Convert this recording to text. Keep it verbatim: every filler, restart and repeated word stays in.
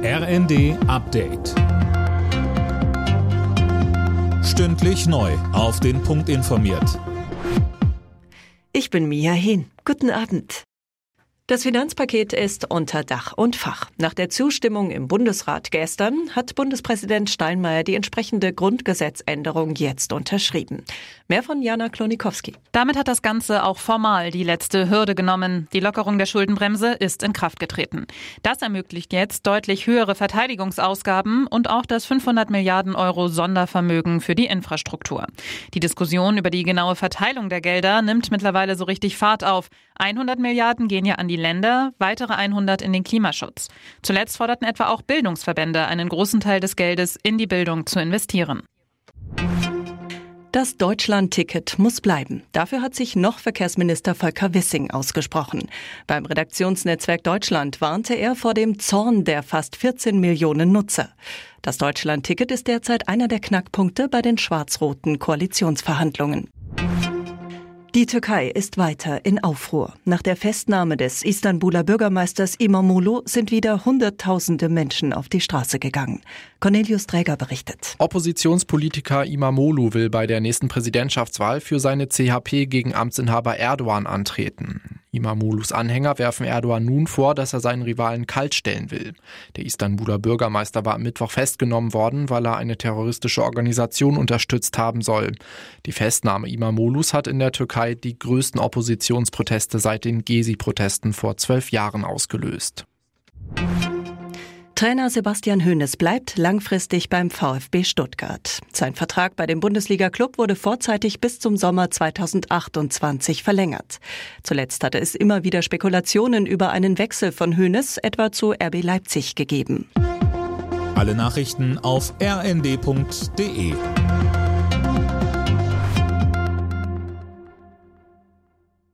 R N D Update. Stündlich neu auf den Punkt informiert. Ich bin Mia Hehn. Guten Abend. Das Finanzpaket ist unter Dach und Fach. Nach der Zustimmung im Bundesrat gestern hat Bundespräsident Steinmeier die entsprechende Grundgesetzänderung jetzt unterschrieben. Mehr von Jana Klonikowski. Damit hat das Ganze auch formal die letzte Hürde genommen. Die Lockerung der Schuldenbremse ist in Kraft getreten. Das ermöglicht jetzt deutlich höhere Verteidigungsausgaben und auch das fünfhundert Milliarden Euro Sondervermögen für die Infrastruktur. Die Diskussion über die genaue Verteilung der Gelder nimmt mittlerweile so richtig Fahrt auf. hundert Milliarden gehen ja an die Länder, weitere hundert in den Klimaschutz. Zuletzt forderten etwa auch Bildungsverbände, einen großen Teil des Geldes in die Bildung zu investieren. Das Deutschland-Ticket muss bleiben. Dafür hat sich noch Verkehrsminister Volker Wissing ausgesprochen. Beim Redaktionsnetzwerk Deutschland warnte er vor dem Zorn der fast vierzehn Millionen Nutzer. Das Deutschland-Ticket ist derzeit einer der Knackpunkte bei den schwarz-roten Koalitionsverhandlungen. Die Türkei ist weiter in Aufruhr. Nach der Festnahme des Istanbuler Bürgermeisters İmamoğlu sind wieder Hunderttausende Menschen auf die Straße gegangen. Cornelius Dräger berichtet. Oppositionspolitiker İmamoğlu will bei der nächsten Präsidentschaftswahl für seine C H P gegen Amtsinhaber Erdogan antreten. İmamoğlus Anhänger werfen Erdogan nun vor, dass er seinen Rivalen kaltstellen will. Der Istanbuler Bürgermeister war am Mittwoch festgenommen worden, weil er eine terroristische Organisation unterstützt haben soll. Die Festnahme İmamoğlus hat in der Türkei die größten Oppositionsproteste seit den Gezi-Protesten vor zwölf Jahren ausgelöst. Trainer Sebastian Hoeneß bleibt langfristig beim VfB Stuttgart. Sein Vertrag bei dem Bundesliga-Klub wurde vorzeitig bis zum Sommer zweitausendachtundzwanzig verlängert. Zuletzt hatte es immer wieder Spekulationen über einen Wechsel von Hoeneß etwa zu R B Leipzig gegeben. Alle Nachrichten auf r n d punkt d e.